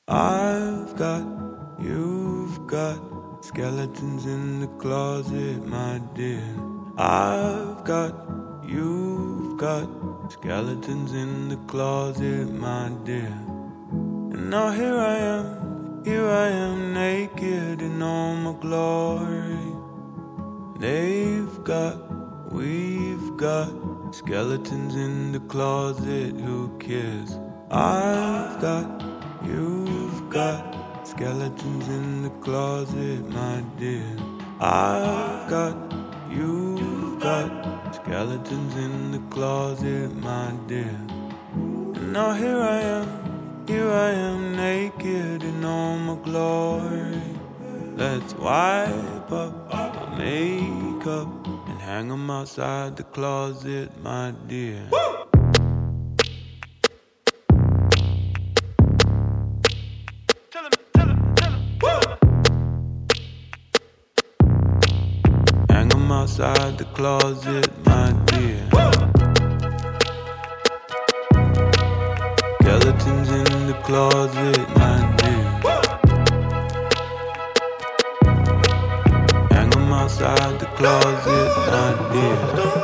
I've got, you've got skeletons in the closet, my dear. I've got, you've got skeletons in the closet, my dear. And now here I am naked in all my glory. They've got, we've got skeletons in the closet, who cares? I've got, you've got skeletons in the closet, my dear. I've got, you've got skeletons in the closet, my dear. And now here I am naked in all my glory. Let's wipe up my makeup and hang 'em outside the closet, my dear. Hang 'em outside the closet, my dear. Skeletons in the closet, my dear. Hang 'em outside the closet, my dear.